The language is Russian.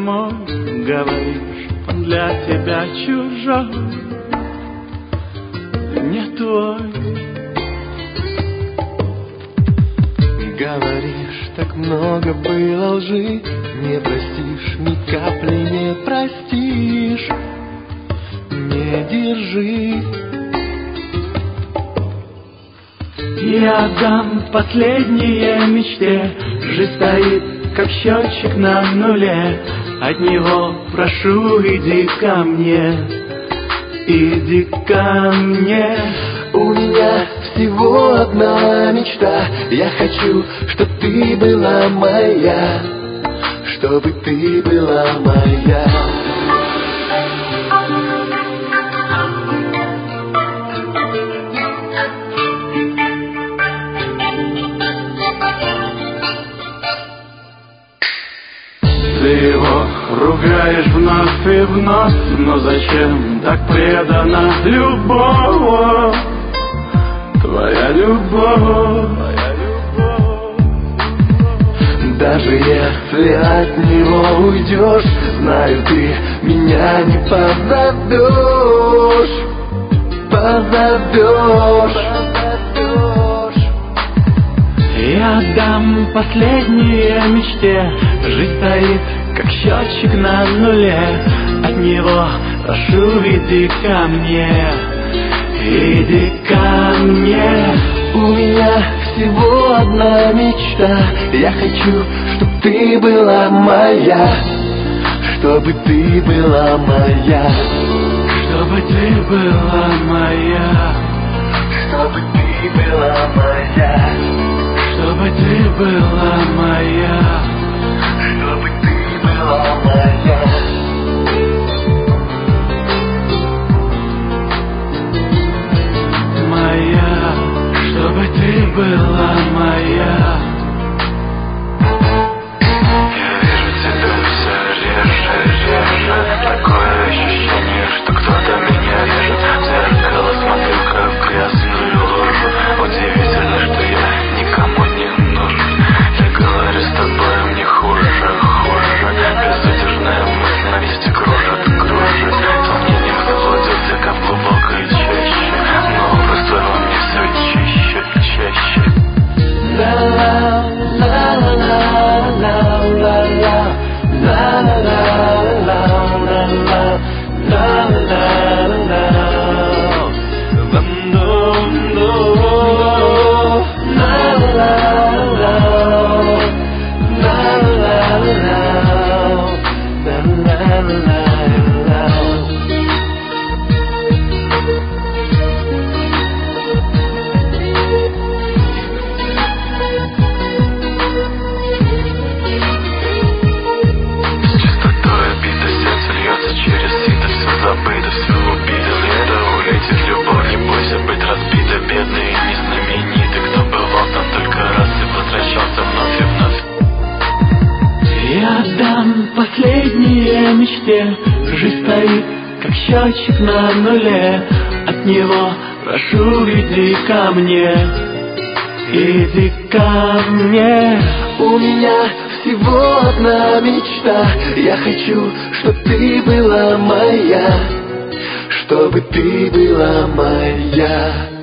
мой, говоришь, он для тебя чужой, не твой. Говоришь, так много было лжи, не простишь, ни капли не простишь, не держи. Я дам последние мечте, жизнь стоит, как счетчик на нуле. От него прошу, иди ко мне, иди ко мне. У меня всего одна мечта, я хочу, чтоб ты была моя, чтобы ты была моя. Ты его ругаешь вновь и вновь, но зачем так предана любовь, твоя любовь? Даже если от него уйдешь, знаю, ты меня не позовешь, позовешь. Я дам последние мечте, жизнь стоит, как счетчик на нуле. От него прошу, иди ко мне, иди ко мне. У меня всего одна мечта, я хочу, чтоб ты была моя, чтобы ты была моя, чтобы ты была моя, чтобы ты была моя, чтобы ты была моя, чтобы ты была моя. моя, чтобы ты была моя. Я вижу тебя все реже, реже. Такое ощущение, что кто-то меня режет. В зеркало смотрю, как в грязную лужу. Удивительно, что я никому не нужен. Я говорю с тобой, мне хуже, хуже. Безудержная мысль на месте кружит, кружит. Сомнением заблудился, как в глубокой чаще. Но образ твоего мне все чаще, чаще. Я дам последние мечте, жизнь стоит, как счетчик на нуле. От него прошу, иди ко мне, иди ко мне. У меня всего одна мечта, я хочу, чтоб ты была моя, чтобы ты была моя.